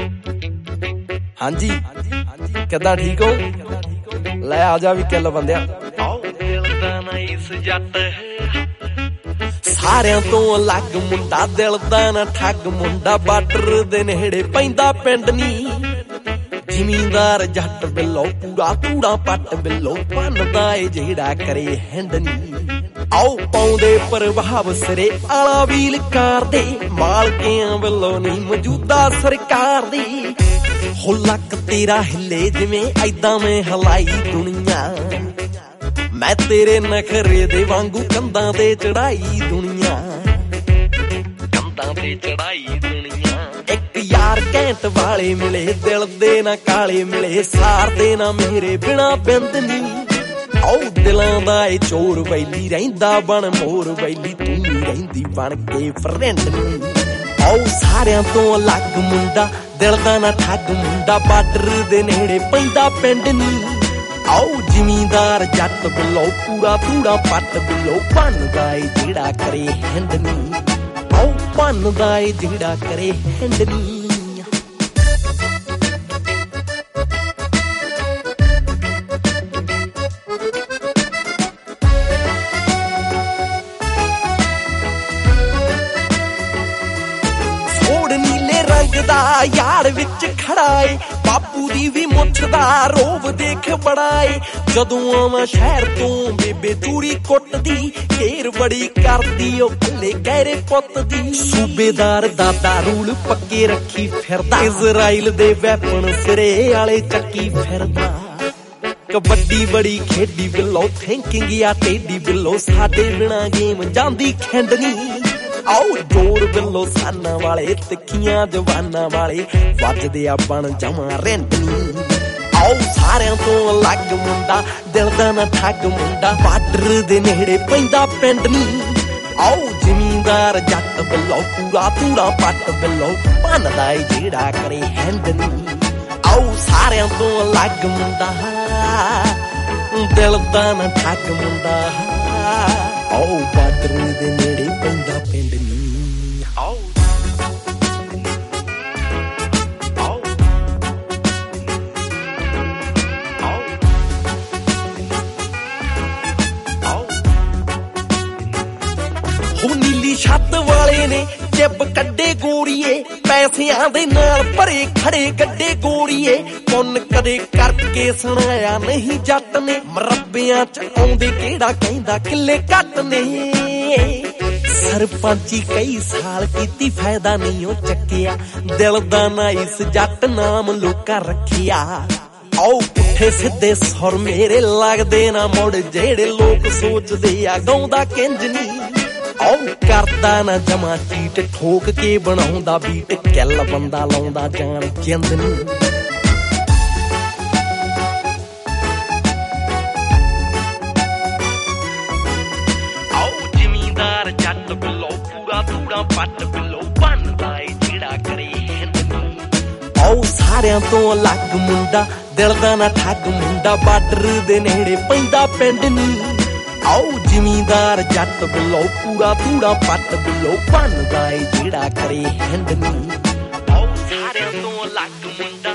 ਹਾਂਜੀ ਕਿੱਦਾਂ ਠੀਕ ਹੋ? ਲੈ ਆ ਜਾ ਵੀ ਕਿੱਲ ਬੰਦਿਆ। ਸਾਰਿਆਂ ਤੋਂ ਅਲੱਗ ਮੁੰਡਾ, ਦਿਲ ਦਾ ਨਾ ਠੱਗ ਮੁੰਡਾ, ਬਾਰਡਰ ਦੇ ਨੇੜੇ ਪੈਂਦਾ ਪਿੰਡ ਨੀ। ਜ਼ਿਮੀਂਦਾਰ ਜੱਟ ਬਿੱਲੋ, ਪੂਰਾ ਧੂੜਾ ਪੱਟ ਬਿੱਲੋ, ਭੰਨਦਾ ਏ ਜਿਹੜਾ ਕਰੇ ਹਿੰਡ ਨੀ। ਆਓ ਪਾਉਂਦੇ ਪ੍ਰਭਾਵ ਸਿਰੇ ਆਲਾ ਵੀਲ ਕਾਰ ਦੇ, ਮਾਲਕਿਆਂ ਵੱਲੋਂ ਨੀ ਮੌਜੂਦਾ ਸਰਕਾਰ ਦੀ। ਹੋ ਲੱਕ ਤੇਰਾ ਹਿੱਲੇ ਜਿਵੇਂ ਐਦਾਂ ਮੈਂ ਹਲਾਈ ਦੁਨੀਆ, ਮੈਂ ਤੇਰੇ ਨਖਰੇ ਦੇ ਵਾਂਗੂ ਕੰਧਾਂ ਤੇ ਚੜਾਈ ਦੁਨੀਆ, ਕੰਧਾਂ ਤੇ ਚੜਾਈ ਦੁਨੀਆ। ਇੱਕ ਯਾਰ ਘੈਂਟ ਵਾਲੇ ਮਿਲੇ, ਦਿਲ ਦੇ ਨਾ ਕਾਲੇ ਮਿਲੇ, ਸਾਰ ਦੇ ਨਾ ਮੇਰੇ ਬਿਨਾ ਬਿੰਦ ਨੀ। ਆਓ ਦਿਲਾਂ ਦਾ ਏ ਚੋਰ ਵੈਲੀ, ਰਹਿੰਦਾ ਬਣ ਮੋਰ ਵੈਲੀ, ਤੂੰ ਰਹਿੰਦੀ ਬਣ ਕੇ ਫਰੈਂਡ ਨੀ। ਆਓ ਸਾਰਿਆਂ ਤੋਂ ਅਲੱਗ ਮੁੰਡਾ, ਦਿਲ ਦਾ ਨਾ ਠੱਗ ਮੁੰਡਾ, ਬਾਰਡਰ ਦੇ ਨੇੜੇ ਪੈਂਦਾ ਪਿੰਡ ਨੀ। ਆਓ ਜ਼ਿਮੀਂਦਾਰ ਜੱਟ ਬਿੱਲੋ, ਪੂਰਾ ਧੂੜਾ ਪੱਟ ਬਿੱਲੋ, ਭੰਨਦਾ ਏ ਜਿਹੜਾ ਕਰੇ ਹਿੰਡ ਨੀ। ਆਓ ਭੰਨਦਾ ਏ ਜਿਹੜਾ ਕਰੇ ਹਿੰਡ ਨੀ। ਰੰਗ ਦਾ ਯਾਰ ਵਿੱਚ ਖੜਾ ਏ, ਬਾਪੂ ਦੀ ਵੀ ਮੁੱਛ ਦਾ ਰੋਬ ਦੇਖ ਬੜਾ ਏ। ਜਦੋਂ ਆਵਾਂ ਸ਼ਹਿਰ ਤੋਂ ਬੇਬੇ ਚੂੜੀ ਕੁੱਟਦੀ, ਘੇਰ ਬੜੀ ਕਰਦੀ ਉਹ ਕੱਲੇ ਗਹਿਰੇ ਪੁੱਤ ਦੀ। ਸੂਬੇਦਾਰ ਦਾਦਾ ਰੂਲ ਪੱਕੇ ਰੱਖੀ ਫਿਰਦਾ, ਇਜ਼ਰਾਈਲ ਦੇ ਵੈਪਨ ਸਿਰੇ ਵਾਲੇ ਚੱਕੀ ਫਿਰਦਾ। ਕਬੱਡੀ ਬੜੀ ਖੇਡੀ ਬਿੱਲੋ, ਥਿੰਕਿੰਗ ਆ ਟੇਡੀ ਬਿੱਲੋ, ਸਾਡੇ ਬਿਨਾ ਗੇਮ ਜਾਂਦੀ ਖਿੰਡ ਨੀ। ਆਓ ਜੋਰ ਬਿੱਲੋ ਸਾਨਾਂ ਵਾਲੇ, ਤਿੱਖੀਆਂ ਜਵਾਨਾਂ ਵਾਲੇ, ਵੱਜਦੇ ਆ ਬਣ ਜਮਾਂ ਰਿੰਡ ਨੀ। ਆਓ ਸਾਰਿਆਂ ਤੋਂ ਅਲੱਗ ਮੁੰਡਾ, ਦਿਲ ਦਾ ਨਾ ਠੱਗ ਮੁੰਡਾ, ਬਾਰਡਰ ਦੇ ਨੇੜੇ ਪੈਂਦਾ ਪਿੰਡ ਨੀ। ਆਓ ਜ਼ਿਮੀਂਦਾਰ ਜੱਟ ਬਿੱਲੋ, ਪੂਰਾ ਧੂੜਾ ਪੱਟ ਬਿੱਲੋ, ਭੰਨਦਾ ਏ ਜਿਹੜਾ ਕਰੇ ਹਿੰਡ ਨੀ। ਆਓ ਸਾਰਿਆਂ ਤੋਂ ਅਲੱਗ ਮੁੰਡਾ, ਦਿਲ ਦਾ ਨਾ ਠੱਗ ਮੁੰਡਾ, ਆਓ ਬਾਰਡਰ ਦੇ ਨੇੜੇ ਪੈਂਦਾ ਪਿੰਡ ਨੀ। ਆਓ ਹੋ ਨੀਲੀ ਛੱਤ ਵਾਲੇ ਨੇ ਜਿੱਬ ਕੱਢੇ ਗੋਰੀਏ, ਪੈਸਿਆਂ ਦੇ ਨਾਲ ਭਰੇ ਖੜੇ ਗੱਡੇ ਗੋਰੀਏ। ਪੁੰਨ ਕਦੇ ਕਰਕੇ ਸੁਣਾਇਆ ਨਹੀਂ ਜੱਟ ਨੇ, ਮਰੱਬਿਆਂ ਚ ਆਉਂਦੇ ਕਿਹੜਾ ਕਹਿੰਦਾ ਕਿੱਲੇ ਘੱਟ ਨੇ। ਸਰਪੰਚੀ ਕਈ ਸਾਲ ਕੀਤੀ, ਫਾਇਦਾ ਨਹੀਂ ਉਹ ਚੱਕਿਆ, ਦਿਲ ਦਾ ਨਾ ਇਸ ਜੱਟ ਨਾਮ ਲੋਕਾਂ ਰੱਖਿਆ। ਆਓ ਪੁੱਠੇ ਸਿੱਧੇ ਸੁਰ ਮੇਰੇ ਲੱਗਦੇ ਨਾ ਮੁੜ, ਜਿਹੜੇ ਲੋਕ ਸੋਚਦੇ ਆ ਗਾਉਂਦਾ ਕਿੰਜ ਨੀ। ਆਓ ਕਰਦਾ ਨਾ ਜਮਾ ਚੀਟ, ਠੋਕ ਕੇ ਬਣਾਉਂਦਾ ਬੀਟ, ਕਿੱਲ ਬੰਦਾ ਲਾਉਂਦਾ ਜਾਣ ਜਿੰਦ ਨੀ। ਆਓ ਜ਼ਿਮੀਂਦਾਰ ਜੱਟ ਬਿੱਲੋ, ਪੂਰਾ ਧੂੜਾ ਪੱਟ ਬਿੱਲੋ, ਭੰਨਦਾ ਏ ਜਿਹੜਾ ਕਰੇ ਹਿੰਦ ਨੀ। ਆਓ ਸਾਰਿਆਂ ਤੋਂ ਅਲੱਗ ਮੁੰਡਾ, ਦਿਲ ਦਾ ਨਾ ਠੱਗ ਮੁੰਡਾ, ਬਾਰਡਰ ਦੇ ਨੇੜੇ ਪੈਂਦਾ ਪਿੰਡ ਨੀ। ਆਓ ਜ਼ਿਮੀਂਦਾਰ ਜੱਟ ਬਿੱਲੋ, ਪੂਰਾ ਧੂੜਾ ਪੱਟ ਬਿੱਲੋ, ਭੰਨਦਾ ਏ ਜਿਹੜਾ ਕਰੇ ਹਿੰਡ ਨੀ। ਆਓ ਸਾਰਿਆਂ ਤੋਂ ਅਲੱਗ ਮੁੰਡਾ,